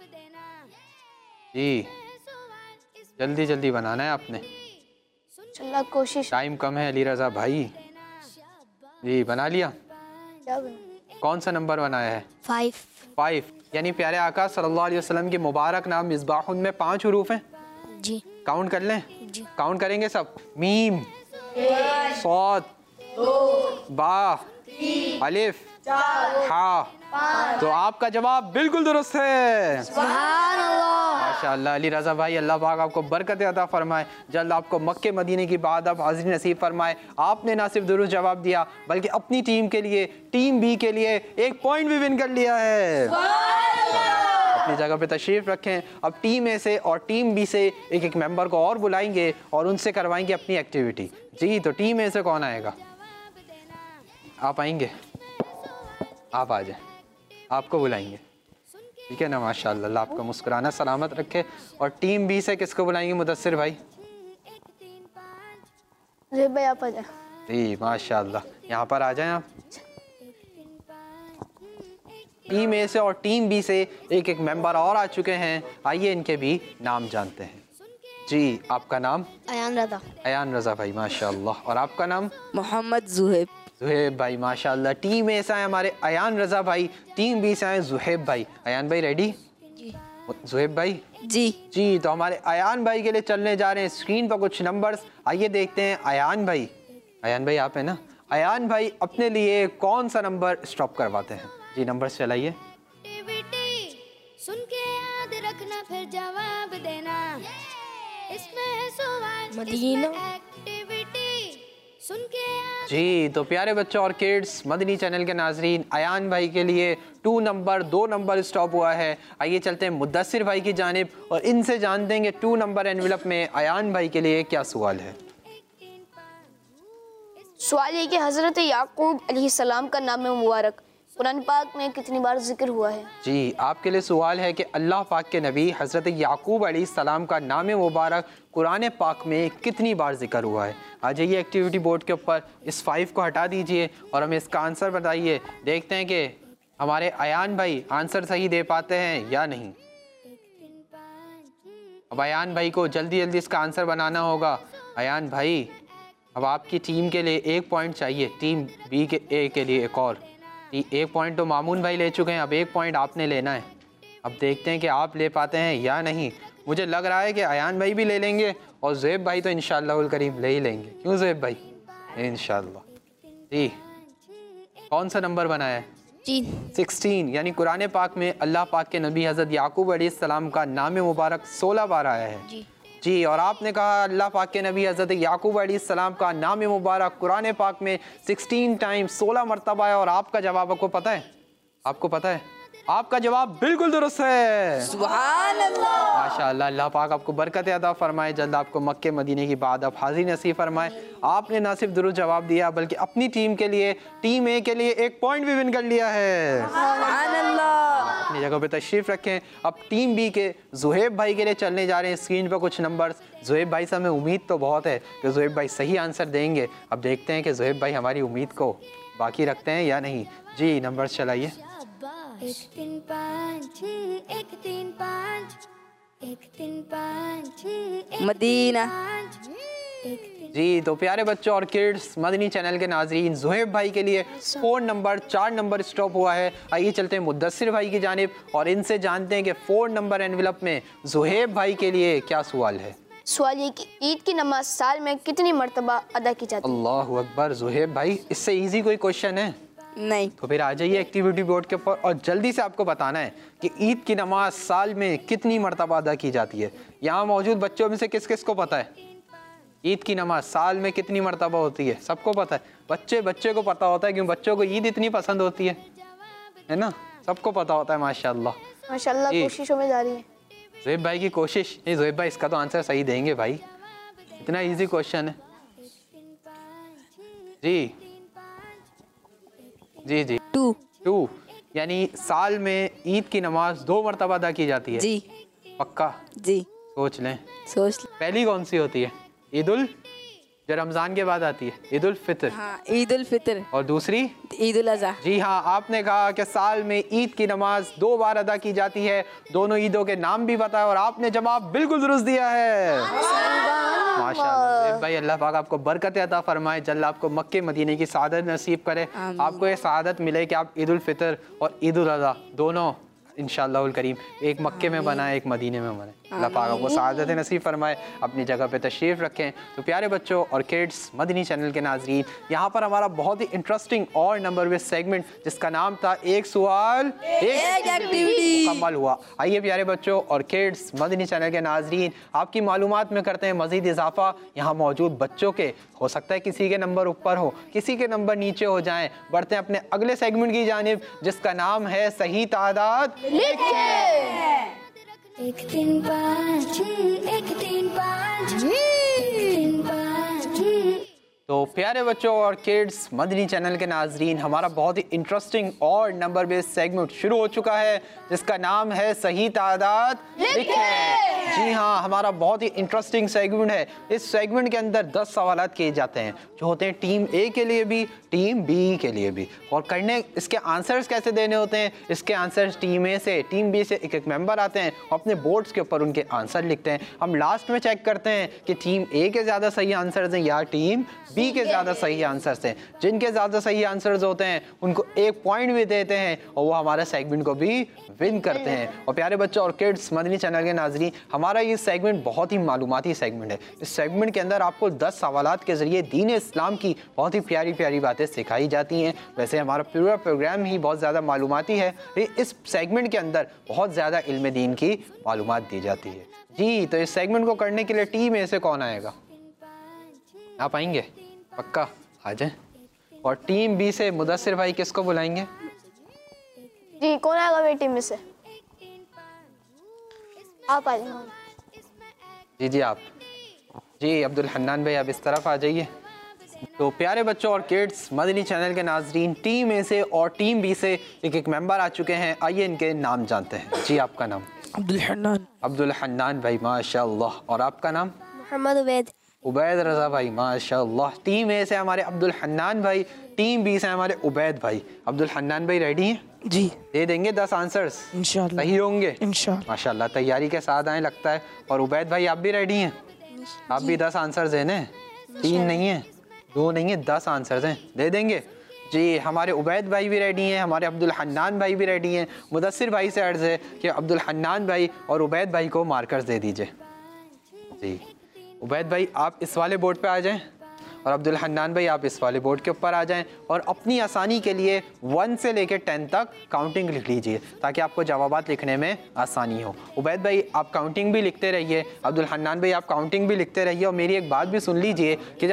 जी जल्दी जल्दी बनाना है आपने, चला कोशिश। टाइम कम है अली रज़ा भाई। जी बना लिया? क्या बना? कौन सा नंबर बनाया है? 5। यानी प्यारे आका सल्लल्लाहु अलैहि वसल्लम के मुबारक नाम मिसबाहुन में 5 हुरूफ हैं। जी। काउंट कर लें? काउंट करेंगे सब। मीम, सौद, बा, अलिफ, हा। तो आपका जवाब बिल्कुल दुरुस्त है। माशाअल्लाह अली रज़ा भाई, अल्लाह पाक आपको बरकत अता फरमाए, जल्द आपको मक्के मदीने की बाद आप हाजिर नसीब फरमाए। आपने ना सिर्फ दुरुस्त जवाब दिया बल्कि अपनी टीम के लिए, टीम बी के लिए 1 पॉइंट भी विन कर लिया है। अपनी जगह पे तशरीफ रखें। अब टीम ए से और टीम बी से एक मेंबर को और बुलाएंगे और उनसे करवाएंगे अपनी एक्टिविटी। जी तो टीम ए से कौन आएगा? आप आएंगे? आप आ जाए, आपको बुलाएंगे, ठीक है ना। माशाअल्लाह, अल्लाह आपका मुस्कुराना सलामत रखे। और टीम बी से किसको बुलाएंगे मुदस्सिर भाई? जी भाई आप आ जाए। जी माशाअल्लाह, यहाँ पर आ जाएं आप। टीम ए से और टीम बी से एक मेंबर और आ चुके हैं। आइए इनके भी नाम जानते हैं। जी आपका नाम? अयान रज़ा। अयान रज़ा भाई, माशाअल्लाह। और आपका नाम? मोहम्मद जुहैब। जुहैब भाई, माशाअल्लाह। टीम ए से आए हमारे अयान रज़ा भाई, टीम बी से आए जुहैब भाई। अयान भाई रेडी? जी। जुहैब भाई? जी। जी तो हमारे अयान भाई के लिए चलने जा रहे हैं स्क्रीन पर कुछ नंबर्स। आइए देखते हैं अयान भाई। अयान भाई आप है ना? अयान भाई अपने लिए कौन सा नंबर स्टॉप करवाते हैं? जी नंबर्स चलाइए। एक्टिविटी, सुन के याद रखना फिर जवाब देना। इसमें है सवाल, मदीना। इसमें एक्टिविटी, सुन के याद। जी तो प्यारे बच्चों और किड्स मदनी चैनल के नाजरीन, अयान भाई के लिए 2 नंबर स्टॉप हुआ है। आइए चलते हैं मुदस्सिर भाई की जानिब और इनसे जान देंगे 2 नंबर एनवेलप में अयान भाई के लिए क्या सवाल है। सवाल ये कि हज़रत याकूब अलैहिस्सलाम का नाम मुबारक कुरान पाक में कितनी बार जिक्र हुआ है? जी आपके लिए सवाल है कि अल्लाह पाक के नबी हज़रत याकूब अलैहिस्सलाम का नाम मुबारक कुरान पाक में कितनी बार जिक्र हुआ है। आ जाइए एक्टिविटी बोर्ड के ऊपर, इस 5 को हटा दीजिए और हमें इसका आंसर बताइए। देखते हैं कि हमारे अयान भाई आंसर सही दे पाते हैं या नहीं। अब अयान भाई को जल्दी जल्दी इसका आंसर बनाना होगा। अयान भाई अब आपकी टीम के लिए 1 पॉइंट चाहिए, टीम बी के ए के लिए एक और। 1 पॉइंट तो मामून भाई ले चुके हैं, अब 1 पॉइंट आपने लेना है। अब देखते हैं कि आप ले पाते हैं या नहीं। मुझे लग रहा है कि अयान भाई भी ले लेंगे और ज़ुहैब भाई तो इंशाअल्लाहुल करीम ले ही लेंगे। क्यों ज़ुहैब भाई? इंशाअल्लाह। जी कौन सा नंबर बनाया है? 16। यानी कुरान पाक में अल्लाह पाक के नबी हज़रत याकूब अलैहिस्सलाम का नाम मुबारक 16 बार आया है। जी और आपने कहा अल्लाह पाक के नबी हज़रत याकूब अलैहिस्सलाम का नाम मुबारक कुरान पाक में 16 टाइम्स 16 मरतबा है। और आपका जवाब आपको पता है? आपको पता है? आपका जवाब बिल्कुल दुरुस्त है। सुभान अल्लाह। माशाअल्लाह, अल्लाह पाक आपको बरकत अता फरमाए, जल्द आपको मक्के मदीने की बाद आप हाज़िरी नसीब फरमाए। आपने ना सिर्फ दुरुस्त जवाब दिया बल्कि अपनी टीम के लिए, टीम ए के लिए 1 पॉइंट भी विन कर लिया है। सुभान अल्लाह। अपनी जगह पे तशरीफ़ रखें। अब टीम बी के ज़ुहैब भाई के लिए चलने जा रहे हैं स्क्रीन पर कुछ नंबर्स। ज़ुहैब भाई से हमें उम्मीद तो बहुत है कि ज़ुहैब भाई सही आंसर देंगे। अब देखते हैं कि ज़ुहैब भाई हमारी उम्मीद को बाकी रखते हैं या नहीं। जी नंबर्स चलाइए। 1 3 5 6 1 3 5 1 3 5 6 मदीना। 1 जी तो प्यारे बच्चों और किड्स मदनी चैनल के नाजरीन, ज़ुहैब भाई के लिए 4 नंबर 4 नंबर स्टॉप हुआ है। आइए चलते हैं मुद्दस्सिर भाई की जानिब और इनसे जानते हैं कि 4 नंबर एनवेलप में ज़ुहैब भाई के लिए क्या सवाल है। सवाल ये कि ईद की नमाज साल में कितनी मरतबा अदा की जाती है? अल्लाहु अकबर। ज़ुहैब भाई इससे इजी कोई क्वेश्चन है? नहीं। तो फिर आ जाइए एक्टिविटी बोर्ड के ऊपर और जल्दी से आपको बताना है कि ईद की नमाज साल में कितनी मरतबा अदा की जाती है। यहाँ मौजूद बच्चों में से किस किस को पता है ईद की नमाज साल में कितनी मरतबा होती है? सबको पता है। बच्चे को पता होता है, क्यों? बच्चों को ईद इतनी पसंद होती है ना? सबको पता होता है। माशाल्लाह माशाल्लाह, जी। कोशिशों में जारी है। ज़ुहैब भाई की कोशिश नहीं। ज़ुहैब भाई इसका तो आंसर सही देंगे भाई, इतना इजी क्वेश्चन है। जी जी जी 2 यानी साल में ईद की नमाज 2 मरतबा अदा की जाती है। जी पक्का? जी सोच लें। सोच। पहली कौन सी होती है? ईद उल जो रमज़ान के बाद आती है, ईद उल फितर। हाँ, ईद उल फितर। और दूसरी ईद उल अज़हा। जी हाँ, आपने कहा कि साल में ईद की नमाज 2 बार अदा की जाती है। दोनों ईदों के नाम भी बताया और आपने जवाब बिल्कुल दुरुस्त दिया है। माशाअल्लाह भाई, अल्लाह पाक आपको बरकत अता फरमाए, जल्द आपको मक्के मदीने की सआदत नसीब करे। आपको ये सआदत मिले कि आप ईद उल फितर और ईद उल अज़हा दोनों इंशाअल्लाहुल करीम एक मक्के में बनाए, एक मदीने में बनाए। अल्लाह पाक आपको सआदत नसीब फरमाए। अपनी जगह पे तशरीफ़ रखें। तो प्यारे बच्चों और किड्स मदनी चैनल के नाजरीन, यहाँ पर हमारा बहुत ही इंटरेस्टिंग और नंबर बेस्ड सेगमेंट जिसका नाम था एक सवाल एक एक्टिविटी मुकम्मल हुआ। आइए प्यारे बच्चों और किड्स मदनी चैनल के नाजरीन, आपकी मालूमात में करते हैं मज़ीद इजाफा। यहाँ मौजूद बच्चों के हो सकता है किसी के नंबर ऊपर हो, किसी के नंबर नीचे हो जाएं। बढ़ते हैं अपने अगले सेगमेंट की जानिब जिसका नाम है सही तादाद लिखें। 1 3 5 6 1 3 5 1 3 5 6। तो प्यारे बच्चों और किड्स मदनी चैनल के नाजरीन, हमारा बहुत ही इंटरेस्टिंग और नंबर बेस्ड सेगमेंट शुरू हो चुका है जिसका नाम है सही तादाद लिखें। जी हाँ, हमारा बहुत ही इंटरेस्टिंग सेगमेंट है। इस सेगमेंट के अंदर 10 सवालात किए जाते हैं जो होते हैं टीम ए के लिए भी, टीम बी के लिए भी। और करने इसके आंसर्स कैसे देने होते हैं, इसके आंसर्स टीम ए से टीम बी से एक एक मेंबर आते हैं और अपने बोर्ड्स के ऊपर उनके आंसर लिखते हैं। हम लास्ट में चेक करते हैं कि टीम ए के ज़्यादा सही आंसर्स हैं या टीम बी के ज़्यादा सही आंसर्स हैं। जिनके ज़्यादा सही आंसर्स होते हैं उनको 1 पॉइंट भी देते हैं और वो हमारे सेगमेंट को भी विन करते हैं। और प्यारे बच्चों और किड्स मदनी चैनल के नाज़रीन, हमारा ये सेगमेंट बहुत ही मालूमाती सेगमेंट है। इस सेगमेंट के अंदर आपको 10 सवालात के ज़रिए दीन इस्लाम की बहुत ही प्यारी प्यारी बातें सिखाई जाती हैं। वैसे हमारा पूरा प्रोग्राम ही बहुत ज़्यादा मालूमाती है। इस सेगमेंट के अंदर बहुत ज़्यादा इल्म दीन की मालूमात दी जाती है। जी तो इस सेगमेंट को करने के लिए टीम ए से कौन आएगा? आप आएंगे? पक्का आ जाएं। और टीम बी से मुदस्सिर भाई किसको बुलाएंगे? जी कौन आएगा मेरी टीम में से? आप आ जाओ। जी जी आप। जी अब्दुल हन्नान भाई आप इस तरफ आ जाइए। तो प्यारे बच्चों और किड्स मदनी चैनल के नाजरीन, टीम ए से और टीम बी से एक एक मेंबर आ चुके हैं। आइए इनके नाम जानते हैं। जी आपका नाम? अब्दुल हन्नान। अब्दुल हन्नान भाई माशाअल्लाह। और आपका नाम? मोहम्मद उबैद। उबैद रज़ा भाई माशाअल्लाह। टीम ए से हमारे अब्दुल हन्नान भाई, टीम बी से हमारे उबैद भाई। अब्दुल हन्नान भाई रेडी हैं? जी दे देंगे 10 आंसर्स इंशाल्लाह। सही होंगे इंशाल्लाह। माशाअल्लाह तैयारी के साथ आए लगता है। और उबैद भाई आप भी रेडी हैं? आप भी 10 आंसर्स देने? 3 नहीं है, 2 नहीं है, 10 आंसर्स हैं, दे देंगे? जी हमारे उबैद भाई भी रेडी हैं, हमारे अब्दुल हन्नान भाई भी रेडी हैं। मुदस्सिर भाई से अर्ज़ है कि अब्दुल हन्नान भाई और उबैद भाई को मार्कर्स दे दीजिए। जी उबैद भाई आप इस वाले बोर्ड पे आ जाएं और अब्दुल हन्नान भाई आप इस वाले बोर्ड के ऊपर आ जाएं और अपनी आसानी के लिए 1 से लेकर 10 तक काउंटिंग लिख लीजिए ताकि आपको जवाबात लिखने में आसानी हो। उबैद भाई आप काउंटिंग भी लिखते रहिए, अब्दुल हन्नान भाई आप काउंटिंग भी लिखते रहिए। और मेरी एक बात भी सुन लीजिए कि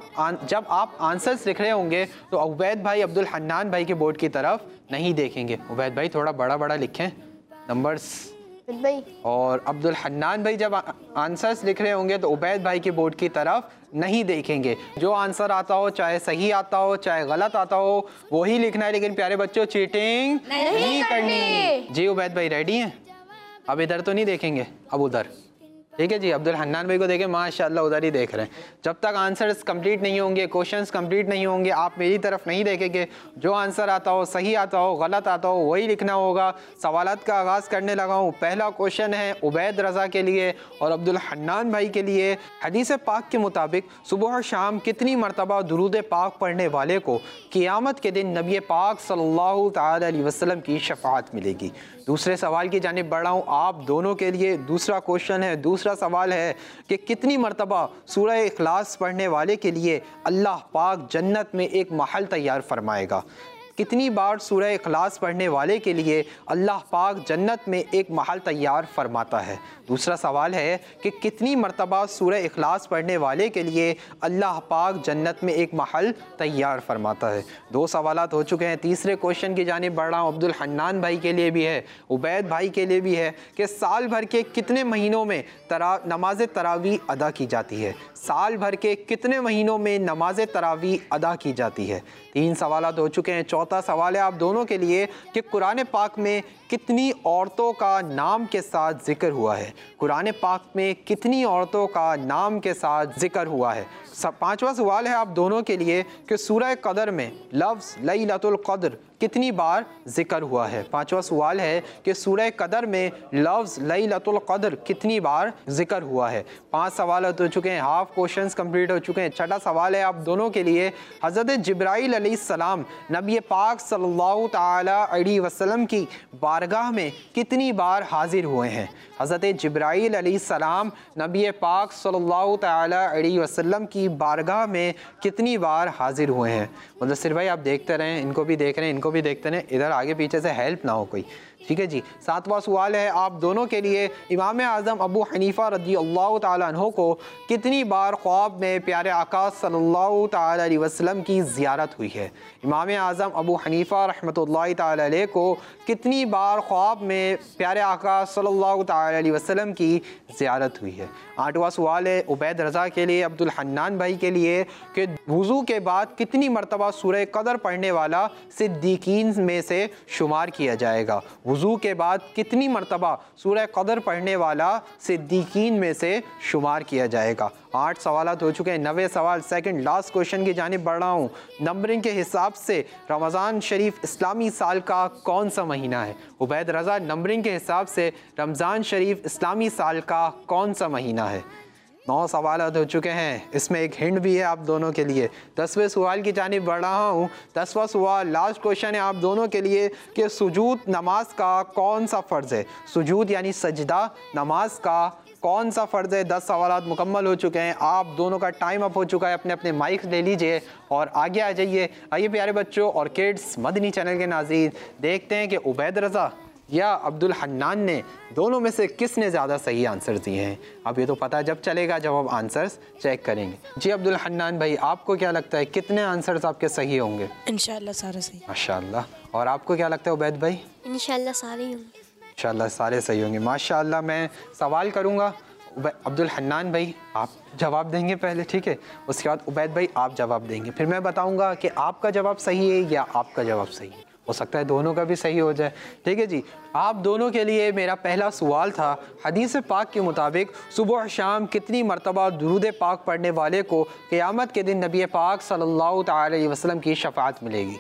जब आप आंसर्स लिख रहे होंगे तो उबैद भाई अब्दुल हन्नान भाई के बोर्ड की तरफ नहीं देखेंगे। उबैद भाई थोड़ा बड़ा बड़ा लिखें नंबर्स। भाई और अब्दुल हन्नान भाई जब आंसर्स लिख रहे होंगे तो उबैद भाई के बोर्ड की तरफ नहीं देखेंगे। जो आंसर आता हो, चाहे सही आता हो चाहे गलत आता हो, वही लिखना है। लेकिन प्यारे बच्चों चीटिंग नहीं करनी। जी उबैद भाई रेडी हैं? अब इधर तो नहीं देखेंगे, अब उधर, ठीक है जी। अब्दुल हन्नान भाई को देखें, माशाल्लाह उधर ही देख रहे हैं। जब तक आंसर्स कंप्लीट नहीं होंगे, क्वेश्चंस कंप्लीट नहीं होंगे, आप मेरी तरफ नहीं देखेंगे। जो आंसर आता हो, सही आता हो गलत आता हो, वही लिखना होगा। सवालात का आगाज़ करने लगा हूँ। पहला क्वेश्चन है उबैद रज़ा के लिए और अब्दुल हन्नान भाई के लिए। हदीस पाक के मुताबिक सुबह और शाम कितनी मरतबा दुरूद पाक पढ़ने वाले को क़ियामत के दिन नबी पाक सल्लल्लाहु तआला अलैहि वसल्लम की शफ़ाअत मिलेगी? दूसरे सवाल की जानिब बढ़ रहा हूँ आप दोनों के लिए। दूसरा क्वेश्चन है, दूसरा सवाल है कि कितनी मरतबा सूरह इखलास पढ़ने वाले के लिए अल्लाह पाक जन्नत में एक महल तैयार फरमाएगा? कितनी बार सूरह इखलास पढ़ने वाले के लिए अल्लाह पाक जन्नत में एक महल तैयार फरमाता है? दूसरा सवाल है कि कितनी मरतबा सूरह इखलास पढ़ने वाले के लिए अल्लाह पाक जन्नत में एक महल तैयार फरमाता है? दो सवालात हो चुके हैं। तीसरे क्वेश्चन की जानिब बढ़ रहा हूँ। अब्दुल हन्नान भाई के लिए भी है, उबैद भाई के लिए भी है कि साल भर के कितने महीनों में नमाज तरावी अदा की जाती है? साल भर के कितने महीनों में नमाज तरावी अदा की जाती है? तीन सवालात हो चुके हैं। चौथा सवाल है आप दोनों के लिए कि कुरान पाक में कितनी औरतों का नाम के साथ जिक्र हुआ है? कुरान पाक में कितनी औरतों का नाम के साथ जिक्र हुआ है? पांचवा सवाल है आप दोनों के लिए कि सूरह कदर में लफ्ज़ लैलतुल कद्र कितनी बार जिक्र हुआ है? पांचवा सवाल है कि सूरह कदर में लफ्ज़ लैलतुल कद्र कितनी बार जिक्र हुआ है? पांच सवाल हो चुके हैं, हाफ क्वेश्चंस कंप्लीट हो चुके हैं। छठा सवाल है आप दोनों के लिए, हज़रत जिब्राईल अलैहिस्सलाम नबी पाक सल्लल्लाहु तआला अलैहि वसल्लम की बारगाह में कितनी बार हाजिर हुए हैं? हज़रत जिब्राईल अलैहिस्सलाम नबी पाक सल्लल्लाहु तआला अलैहि वसल्लम की बारगाह में कितनी बार हाजिर हुए हैं? मुदस्सिर भाई आप देखते रहें, इनको भी देख रहे हैं, इनको भी देखते रहें, इधर आगे पीछे से हेल्प ना हो कोई, ठीक है जी। सातवां सवाल है आप दोनों के लिए, इमाम आज़म अबू हनीफ़ा रज़ियल्लाहु ताला अन्हु को कितनी बार ख्वाब में प्यारे आका सल्लल्लाहु ताला अलैहि वसल्लम की ज़ियारत हुई है? इमाम आज़म अबू हनीफ़ा रहमतुल्लाहि ताला अलैह को कितनी बार ख्वाब में प्यारे आका सल्लल्लाहु ताला अलैहि वसल्लम की ज़ियारत हुई है? आठवां सवाल है उबैद रज़ा के लिए, अब्दुल हन्नान भाई के लिए कि वुज़ू के बाद कितनी मरतबा सूरह कदर पढ़ने वाला सिद्दीकीन में से शुमार किया जाएगा? वुज़ू के बाद कितनी मरतबा सूरह कदर पढ़ने वाला सिद्दीकीन में से शुमार किया जाएगा? 8 सवालात हो चुके हैं। 90 सवाल, सेकंड लास्ट क्वेश्चन की जानिब बढ़ रहा हूँ। नंबरिंग के हिसाब से रमज़ान शरीफ इस्लामी साल का कौन सा महीना है? उबैद रज़ा नंबरिंग के हिसाब से रमज़ान शरीफ इस्लामी साल का कौन सा महीना है? 9 सवालात हो चुके हैं, इसमें एक हिंट भी है आप दोनों के लिए। 10वें सवाल की जानिब बढ़ रहा हूँ। 10वां सवाल लास्ट क्वेश्चन है आप दोनों के लिए कि सुजूद नमाज का कौन सा फ़र्ज़ है? सुजूद यानी सजदा नमाज का कौन सा फ़र्ज़ है? 10 सवालात मुकम्मल हो चुके हैं। आप दोनों का टाइम अप हो चुका है, अपने अपने माइक ले लीजिए और आगे आ जाइए। आइए प्यारे बच्चों और किड्स मदनी चैनल के नाज़रीन, देखते हैं कि उबैद रज़ा या अब्दुल हन्नान ने दोनों में से किसने ज़्यादा सही आंसर दिए हैं। अब ये तो पता जब चलेगा जब हम आंसर्स चेक करेंगे। जी अब्दुल हन्नान भाई आपको क्या लगता है कितने आंसर्स आपके सही होंगे? इंशाल्लाह सारे सही। माशाल्लाह। और आपको क्या लगता है उबैद भाई? इंशाल्लाह सारे होंगे। इंशाल्लाह सारे सही होंगे। माशाल्लाह। मैं सवाल करूँगा, अब्दुल हन्नान भाई आप जवाब देंगे पहले, ठीक है? उसके बाद उबैद भाई आप जवाब देंगे, फिर मैं बताऊँगा कि आपका जवाब सही है या आपका जवाब सही है। हो सकता है दोनों का भी सही हो जाए, ठीक है जी। आप दोनों के लिए मेरा पहला सवाल था, हदीस पाक के मुताबिक सुबह शाम कितनी मरतबा दुरूद पाक पढ़ने वाले को क़यामत के दिन नबी पाक सल्लल्लाहु तआला अलैहि वसल्लम की शफ़ाअत मिलेगी?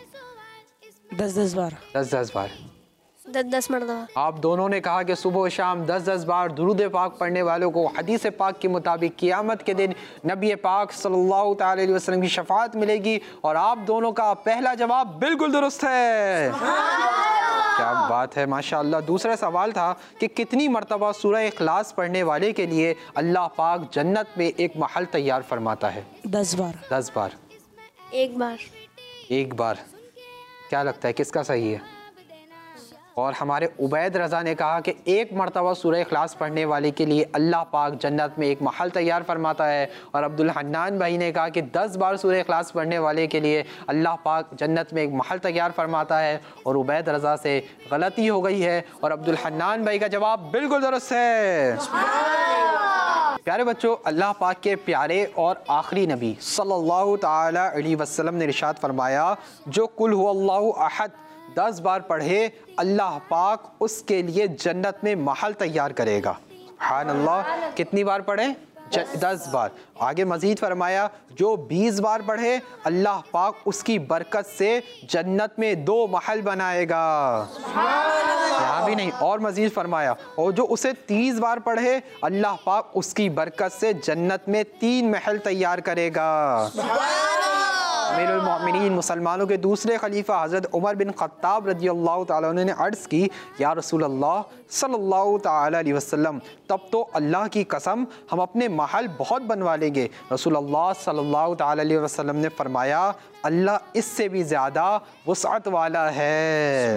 10-10 बार। 10-10 बार। 10-10 मरतबा। आप दोनों ने कहा कि सुबह शाम 10-10 बार दुरूद पाक पढ़ने वालों को हदीस पाक के मुताबिक क़यामत के दिन नबी पाक सल्लल्लाहु तआला अलैहि वसल्लम की शफ़ाअत मिलेगी। और आप दोनों का पहला जवाब बिल्कुल दुरुस्त है। क्या बात है माशाअल्लाह। दूसरा सवाल था कि कितनी मरतबा सूरह इखलास पढ़ने वाले के लिए अल्लाह पाक जन्नत में एक महल तैयार फरमाता है? 10 बार। 10 बार। एक बार। एक बार। क्या लगता है किसका सही है? और हमारे उबैद रज़ा ने कहा कि एक मरतबा सूरह इखलास पढ़ने वाले के लिए अल्लाह पाक जन्नत में एक महल तैयार फरमाता है। और अब्दुल हन्नान भाई ने कहा कि 10 बार सूरह इखलास पढ़ने वाले के लिए अल्लाह पाक जन्नत में एक महल तैयार फरमाता है। और उबैद रज़ा से गलती हो गई है और अब्दुल हन्नान भाई का जवाब बिल्कुल दुरुस्त है। प्यारे बच्चों, अल्लाह पाक के प्यारे और आखिरी नबी सल्लल्लाहु ताला अलैहि वसल्लम ने इरशाद फरमाया, जो कुल हुवल्लाहु अहद 10 बार पढ़े अल्लाह पाक उसके लिए जन्नत में महल तैयार करेगा। सुभान अल्लाह। कितनी बार पढ़े? 10 बार। आगे मजीद फरमाया, जो 20 बार पढ़े अल्लाह पाक उसकी बरकत से जन्नत में 2 महल बनाएगा। यहाँ भी नहीं, और मजीद फरमाया, और जो उसे 30 बार पढ़े अल्लाह पाक उसकी बरकत से जन्नत में 3 महल तैयार करेगा। अमीरुल मोमिनीन मुसलमानों के दूसरे खलीफा हज़रत उमर बिन ख़त्ताब रज़ियल्लाहु ताला अन्हु ने अर्ज़ की, या रसूल अल्लाह सल्लल्लाहु ताला अलैहि वसल्लम, तब तो अल्लाह की कसम हम अपने महल बहुत बनवा लेंगे। रसूल अल्लाह सल्लल्लाहु ताला अलैहि वसल्लम ने फरमाया, अल्लाह इससे भी ज़्यादा वुसअत वाला है।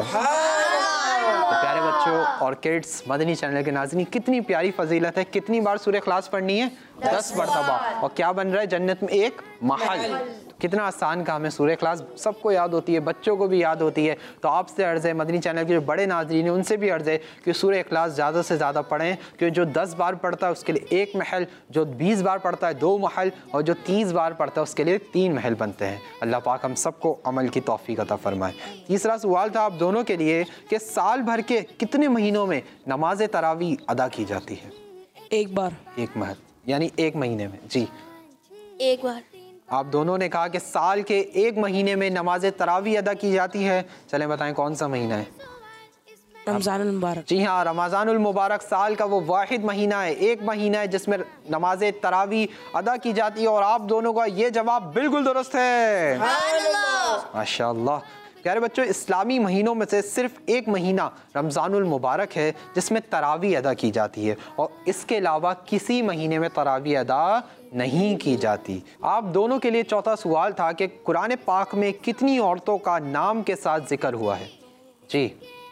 तो प्यारे बच्चों और किड्स, मदनी चैनल के नाज़रीन, कितनी प्यारी फजीलत है। कितनी बार सूरह इखलास पढ़नी है? 10 मरतबा। और क्या बन रहा है? जन्नत में एक महल। कितना आसान काम है। सूरह इखलास सबको याद होती है, बच्चों को भी याद होती है। तो आपसे अर्ज़ है, मदनी चैनल के जो बड़े नाज़रीन हैं उनसे भी अर्ज़ है कि सूरह इखलास ज़्यादा से ज़्यादा पढ़ें, क्योंकि जो 10 बार पढ़ता है उसके लिए 1 महल, जो 20 बार पढ़ता है 2 महल, और जो 30 बार पढ़ता है उसके लिए 3 महल बनते हैं। अल्लाह पाक हम सबको अमल की तौफीक अता फरमाए। तीसरा सवाल था आप दोनों के लिए कि साल भर के कितने महीनों में नमाज तरावी अदा की जाती है? 1 बार। 1 महल, यानी 1 महीने में। जी, 1 बार। आप दोनों ने कहा कि साल के 1 महीने में नमाज तरावी अदा की जाती है। चलें बताएं कौन सा महीना है? रमज़ानुल मुबारक। जी हाँ, रमज़ानुल मुबारक साल का वो वाहिद महीना है, 1 महीना है जिसमें नमाज तरावी अदा की जाती है। और आप दोनों का ये जवाब बिल्कुल दुरुस्त है। माशाअल्लाह। प्यारे बच्चों, इस्लामी महीनों में से सिर्फ 1 महीना रमज़ानुल मुबारक है जिसमें तरावी अदा की जाती है, और इसके अलावा किसी महीने में तरावी अदा नहीं की जाती। आप दोनों के लिए चौथा सवाल था कि कुरान पाक में कितनी औरतों का नाम के साथ जिक्र हुआ है? जी,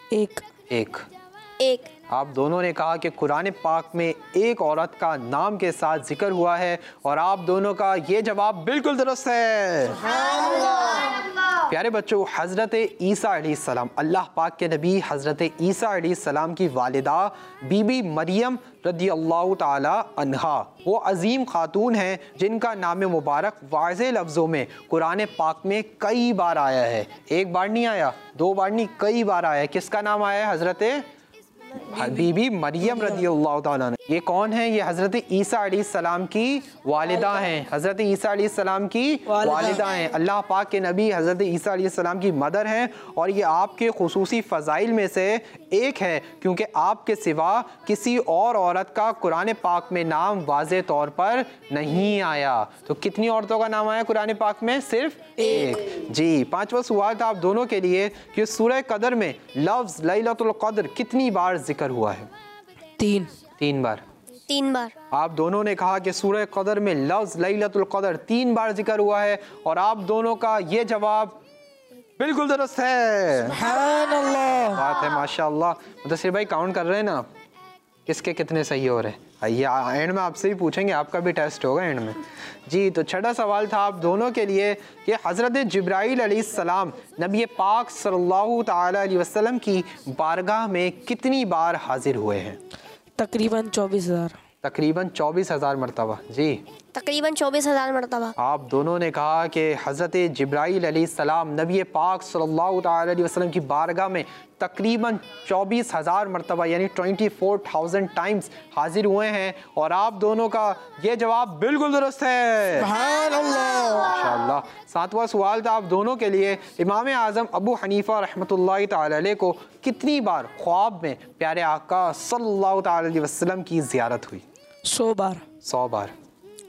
1। आप दोनों ने कहा कि कुरान पाक में 1 औरत का नाम के साथ जिक्र हुआ है, और आप दोनों का ये जवाब बिल्कुल दुरुस्त है। प्यारे बच्चों, हज़रत ईसा अलैहिस्सलाम, अल्लाह पाक के नबी हज़रत ईसा अलैहिस्सलाम की वालिदा बीबी मरियम रज़ियल्लाहु ताला अन्हा वो अजीम खातून हैं जिनका नाम मुबारक वाज़े लफ्ज़ों में कुरान पाक में कई बार आया है। 1 बार नहीं आया, 2 बार नहीं, कई बार आया है। किसका नाम आया है? हज़रत बीबी मरियम रज़ियल्लाहु ताला अन्हा। ये कौन है? ये हज़रत ईसा अलैहिस्सलाम की वालिदा हैं। हज़रत ईसा अलैहिस्सलाम की वालिदा हैं। अल्लाह पाक के नबी हज़रत ईसा अलैहिस्सलाम की मदर हैं, और ये आपके खुसूसी फ़ज़ाइल में से एक है, क्योंकि आपके सिवा किसी और औरत का कुरान पाक में नाम वाज़े तौर पर नहीं आया। तो कितनी औरतों का नाम आया कुरान पाक में? सिर्फ 1। जी, 5वां सवाल था आप दोनों के लिए कि सूरह कदर में लफ्ज़ लैलतुल क़द्र कितनी बार जिक्र हुआ है? 3 बार। 3 बार। आप दोनों ने कहा कि सूरह कदर में लफ्ज़ लैलतुल क़द्र 3 बार जिक्र हुआ है, और आप दोनों का ये जवाब बिल्कुल दुरुस्त है। सुभान अल्लाह। बात है माशाअल्लाह। मुदस्सिर भाई काउंट कर रहे हैं ना आप, किसके कितने सही हो रहे हैं? आइए एंड में आपसे भी पूछेंगे, आपका भी टेस्ट होगा एंड में। जी, तो छठा सवाल था आप दोनों के लिए कि हज़रत जिब्राईल अलैहिस्सलाम नबी पाक सल्लल्लाहु ताला अलैहि वसल्लम की बारगाह में कितनी बार हाजिर हुए हैं? तकरीबन 24,000। तकरीबन 24,000 मरतबा। जी, तकरीबन 24,000 मरतबा। आप दोनों ने कहा कि हज़रत जिब्राईल अलैहिस्सलाम नबी पाक सल्लल्लाहु ताला अलैहि वसल्लम की बारगाह में तकरीबन 24,000 मरतबा यानी 24,000 टाइम्स हाजिर हुए हैं, और आप दोनों का ये जवाब बिल्कुल दुरुस्त है। सुभान अल्लाह। माशाअल्लाह। 7वां सवाल था आप दोनों के लिए, इमाम आज़म अबू हनीफ़ा रहमतुल्लाहि ताला अलैह को कितनी बार ख्वाब में प्यारे आका सल्लल्लाहु ताला अलैहि वसल्लम की ज़ियारत हुई? 100 बार। 100 बार।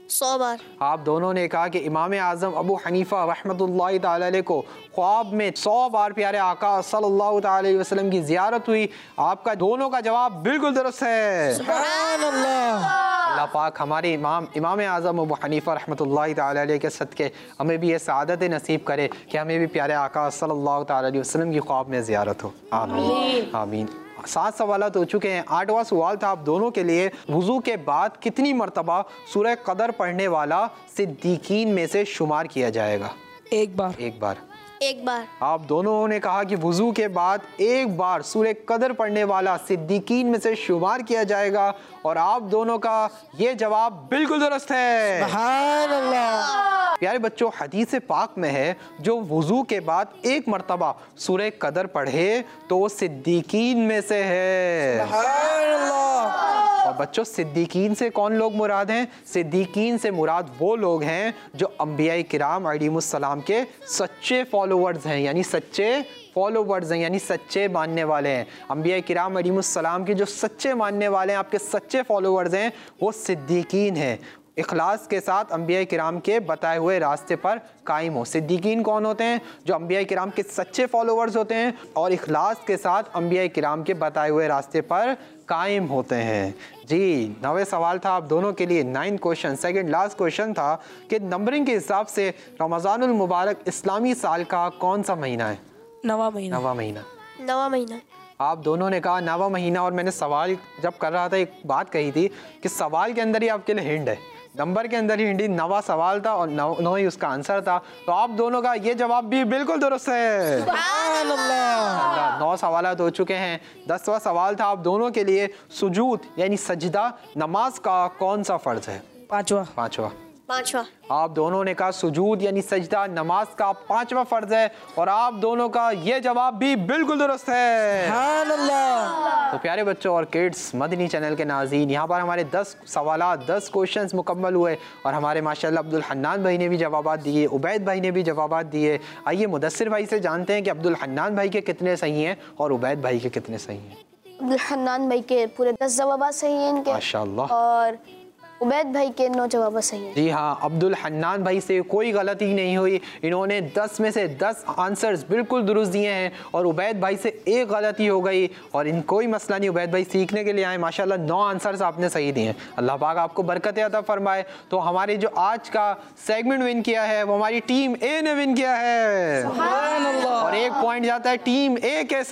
100 बार। आप दोनों ने कहा कि इमाम आज़म अबू हनीफा रहमतुल्लाहि ताला अलैह को ख्वाब में 100 बार प्यारे आका सल्लल्लाहु ताला अलैहि वसल्लम की ज़ियारत हुई। आपका दोनों का जवाब बिल्कुल दुरुस्त है। सुभान अल्लाह। अल्लाह पाक हमारे इमाम आज़म अबू हनीफा रहमतुल्लाहि ताला अलैह के सदक़े हमें भी ये सआदत नसीब करे कि हमें भी प्यारे आका सल्लल्लाहु ताला अलैहि वसल्लम की ख्वाब में ज़ियारत हो। आमीन आमीन। 7 सवालात हो चुके हैं। 8वां सवाल था आप दोनों के लिए, वुज़ू के बाद कितनी मरतबा सूरह क़दर पढ़ने वाला सिद्दीकीन में से शुमार किया जाएगा? एक बार। एक बार। एक बार। आप दोनों ने कहा कि वुज़ू के बाद एक बार सूरह क़दर पढ़ने वाला सिद्दीकीन में से शुमार किया जाएगा और आप दोनों का ये जवाब बिल्कुल दुरुस्त है। सुभान अल्लाह। प्यारे बच्चों, हदीस पाक में है जो वुज़ू के बाद एक मरतबा सूरह क़दर पढ़े तो वो सिद्दीकीन में से है। सुभान अल्लाह। और बच्चों, सिद्दीकीन से कौन लोग मुराद हैं? सिद्दीकीन से मुराद वो लोग हैं जो अंबिया किराम अलैहिमुस्सलाम के सच्चे फॉलोवर्स हैं, यानी सच्चे फॉलोवर्स हैं, यानी सच्चे मानने वाले हैं। अंबिया किराम अलैहिमुस्सलाम के जो सच्चे मानने वाले हैं, आपके सच्चे फॉलोवर्स हैं, वो सिद्दीकीन हैं। इखलास के साथ अंबिया किराम के बताए हुए रास्ते पर कायम हो। सिद्दीकीन कौन होते हैं? जो अंबिया किराम के सच्चे फॉलोवर्स होते हैं और इखलास के साथ अंबिया किराम के बताए हुए रास्ते पर कायम होते हैं। जी, 9वें सवाल था आप दोनों के लिए। 9 क्वेश्चन, सेकंड लास्ट क्वेश्चन था कि नंबरिंग के हिसाब से रमज़ानुल मुबारक इस्लामी साल का कौन सा महीना है? 9वां महीना। 9वां महीना। 9वां महीना। आप दोनों ने कहा 9वां महीना, और मैंने सवाल जब कर रहा था एक बात कही थी कि सवाल के अंदर ही आपके लिए हिंट है, नंबर के अंदर ही हिंदी। 9वां सवाल था और 9 ही उसका आंसर था, तो आप दोनों का ये जवाब भी बिल्कुल दुरुस्त है। सुभान अल्लाह। 9 सवालात हो चुके हैं। 10वां सवाल था आप दोनों के लिए, सुजूद यानी सजदा नमाज का कौन सा फ़र्ज है? 5वां। 5वां। 5वां। आप दोनों ने कहा सुजूद यानी सजदा नमाज का 5वां फ़र्ज है और आप दोनों का ये जवाब भी बिल्कुल दुरुस्त है। सुभान अल्लाह। तो प्यारे बच्चों और किड्स, मदनी चैनल के नाज़रीन, यहाँ पर हमारे 10 सवालात 10 क्वेश्चंस मुकम्मल हुए और हमारे माशाल्लाह अब्दुल हन्नान भाई ने भी जवाबात दिए, उबैद भाई ने भी जवाबात दिए। आइए मुदस्सिर भाई से जानते हैं कि अब्दुल हन्नान भाई के कितने सही हैं और उबैद भाई के कितने सही हैं। अब्दुल हन्नान भाई के पूरे 10 जवाब सही हैं इनके, माशाल्लाह। और उबैद भाई के 9 जवाब सही हैं। जी हाँ, अब्दुल हन्नान भाई से कोई गलती नहीं हुई, इन्होंने 10 में से 10 आंसर्स बिल्कुल दुरुस्त दिए हैं और उबैद भाई से एक गलती हो गई और इन कोई मसला नहीं, उबैद भाई सीखने के लिए आए। माशाल्लाह 9 आंसर्स आपने सही दिए हैं। अल्लाह पाक आपको बरकत अता फरमाए। तो हमारे जो आज का सेगमेंट विन किया है वो हमारी टीम ए ने विन किया है। सुभान अल्लाह। और 1 पॉइंट जाता है टीम ए के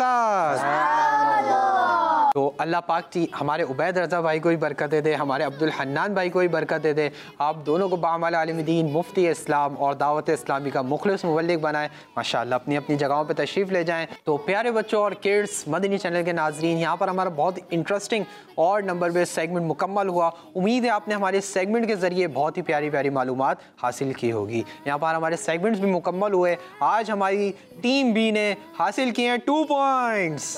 साथ। तो अल्लाह पाक जी हमारे उबैद रज़ा भाई को भी बरकत दे दे, हमारे अब्दुल हन्नान भाई को भी बरकत दे दे, आप दोनों को बाअमल आलिम दीन, मुफ्ती इस्लाम और दावत इस्लामी का मुखलिस मुबल्लिग बनाए। माशाअल्लाह अपनी अपनी जगहों पे तशरीफ़ ले जाएं। तो प्यारे बच्चों और किड्स, मदनी चैनल के नाजरीन, यहाँ पर हमारा बहुत इंटरेस्टिंग और नंबर बेस्ड सेगमेंट मुकम्मल हुआ। उम्मीद है आपने हमारे सेगमेंट के ज़रिए बहुत ही प्यारी प्यारी मालूमात हासिल की होगी। यहाँ पर हमारे सेगमेंट्स भी मुकम्मल हुए। आज हमारी टीम बी ने हासिल किए हैं 2 पॉइंट्स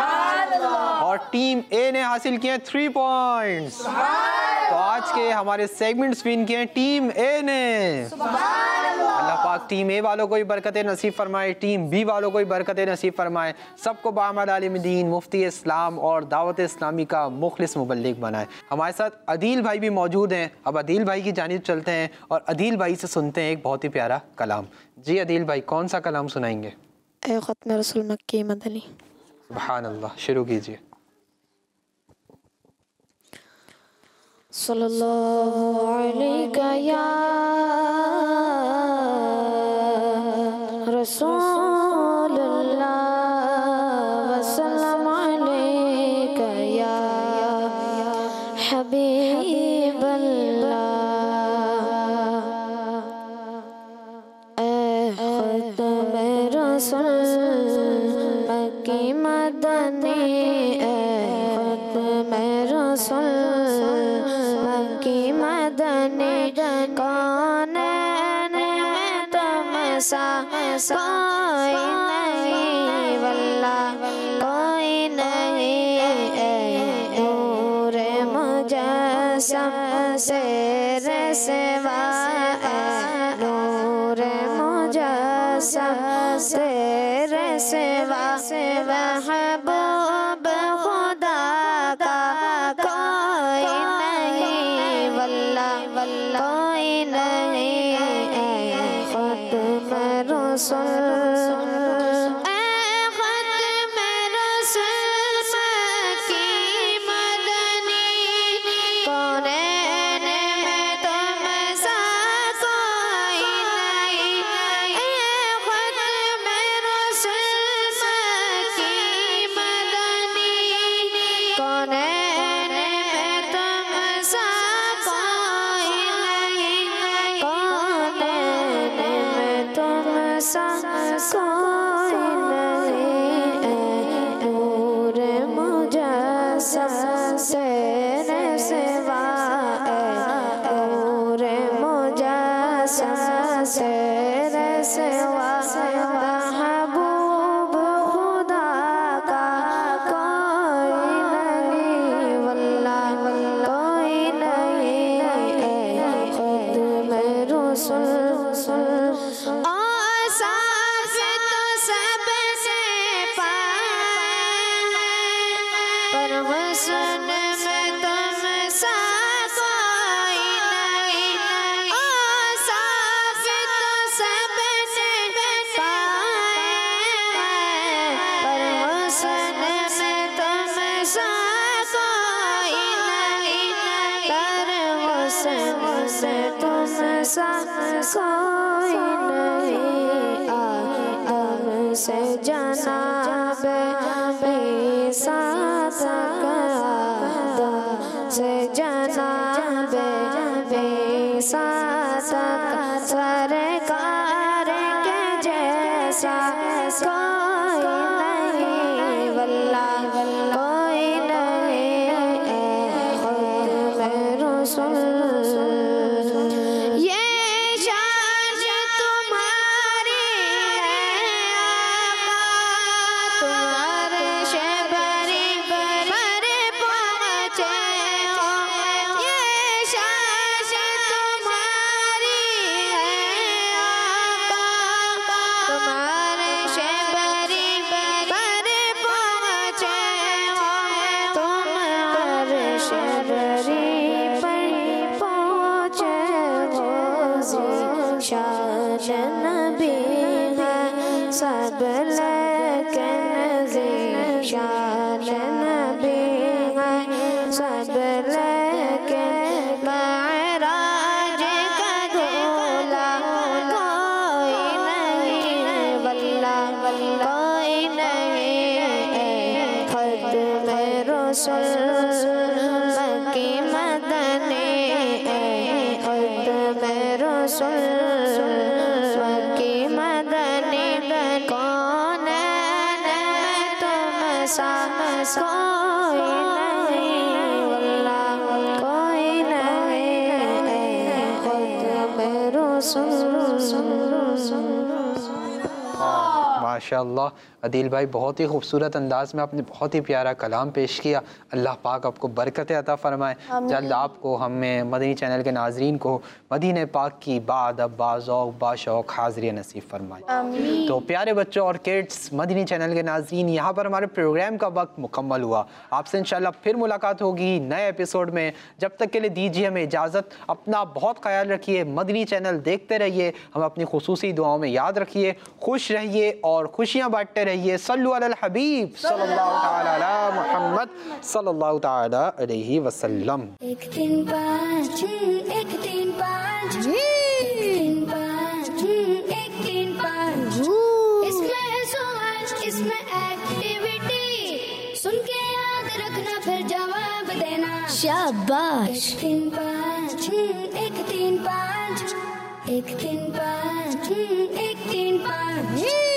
और टीम ए ने हासिल किए 3 पॉइंट्स। तो आज के हमारे सेगमेंट्स विन किए टीम ए ने। अल्लाह पाक टीम ए वालों को भी बरकत नसीब फरमाए, टीम बी वालों को भी बरकत नसीब फरमाए, सबको बाअमल आलिम दीन, मुफ्ती इस्लाम और दावत इस्लामी का मुखलिस मुबल्लिग बनाए। हमारे साथ अदील भाई भी मौजूद हैं। अब अदील भाई की जानिब चलते हैं और अदील भाई से सुनते हैं एक बहुत ही प्यारा कलाम। जी अदील भाई, कौन सा कलाम सुनाएंगे? ए ख़त्म रसूल मक्की मदनी। सुभान अल्लाह, शुरू कीजिए। सल्लल्लाहु अलैहि या रसूलल्लाह वसल्लम अलैका या हबीबल्लाह। ए ख़त्म रसूल मक्की मदनी, ए ख़त्म रसूल मक्की मदनी, कौन में तुमसा कोई नहीं, वल्लाह कोई नहीं। नूर मुजस्सम शेर सिवा, नूर मुजस्सम शेर सिवा, महबूब खुदा का कोई नहीं, वल्लाह हुस्न में तुम सा कोई नहीं, औसाफ तो सबसे पाए हैं, पर हुस्न में तुम सा कोई नहीं, पर हुस्न से तुम सा कोई नहीं। आदम से जनाब ईसा तक, आदम से जनाब ईसा तक, सरकार के जैसा कोई नहीं, वल्लाह कोई नहीं, खुद में रसूल। ये शान तुम्हारी है आका, तुम्हारे शबरी पर पहुँचे हो। ये शान तुम्हारी है आका, तुम्हारे शबरी पर पहुँचे हो। तुम्हारे शबरी पर पहुँचे हो। शान नबी है सब लेकिन शान नबी है सब लेकिन, महराज का दूल्हा कोई नहीं, वल्लाह कोई नहीं, खुद में रसूल मक्की मदनी, खुद में रसूल मक्की मदनी, कौन है तुम सा कोई नहीं, वल्लाह कोई नहीं, खुद में रसूल। माशाअल्लाह अदील भाई, बहुत ही खूबसूरत अंदाज में आपने बहुत ही प्यारा कलाम पेश किया। अल्लाह पाक आपको बरकत अता फरमाए। जल्द आपको, हमें मदनी चैनल के नाजरीन को मदीने पाक की बाअदब बाज़ौक़ बाशौक़ हाज़िरी नसीब फरमाए। तो प्यारे बच्चों और किड्स, मदनी चैनल के नाजरीन, यहाँ पर हमारे प्रोग्राम का वक्त मुकम्मल हुआ। आपसे इंशाल्लाह फिर मुलाकात होगी नए एपिसोड में। जब तक के लिए दीजिए हमें इजाज़त। अपना बहुत ख्याल रखिए, मदनी चैनल देखते रहिए, हम अपनी खुसूसी दुआओं में याद रखिए, खुश रहिए और खुशियाँ बांटते रहिए। सल्लु अलल हबीब सल्लल्लाहु तआला अला मुहम्मद सल्लल्लाहु तआला अलैहि वसल्लम। एक तीन पाँच, एक तीन पाँच, एक तीन पाँच, एक तीन पाँच। इसमें है सवाल, इसमें एक्टिविटी, सुन के याद रखना फिर जवाब देना। शाबाश। एक तीन पाँच, एक तीन पाँच, एक तीन पाँच, एक तीन पाँच।